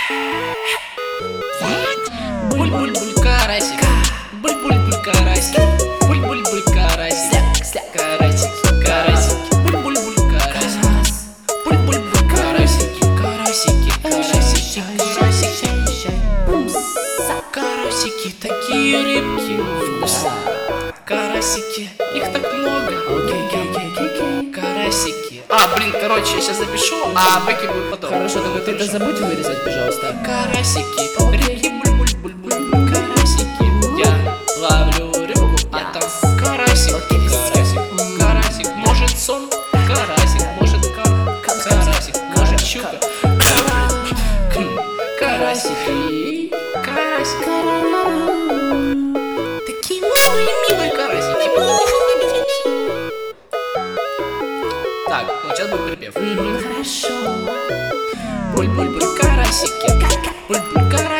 Буль-буль-буль карасик, буль-буль-буль карасик, буль-буль-буль карасик, карасики, карасики, буль-буль-буль карасик, буль-буль-буль карасики, карасики, карасики, карасики, карасики, такие рыбки вкусные, карасики, их так много, карасики. Блин, короче, я сейчас запишу, а бэки будет потом. Хорошо, только ты это забудь вырезать, пожалуйста. Карасики, рыбки, буль-буль-буль-буль, карасики. Я ловлю рыбку, а там карасик, карасик, карасик. Может сон, карасик, может карасик, может щука. Карасики, карасики. Такие милые карасики. Так, ну сейчас будет припев. Хорошо. Буль-буль-буль карасики, буль-буль карасики.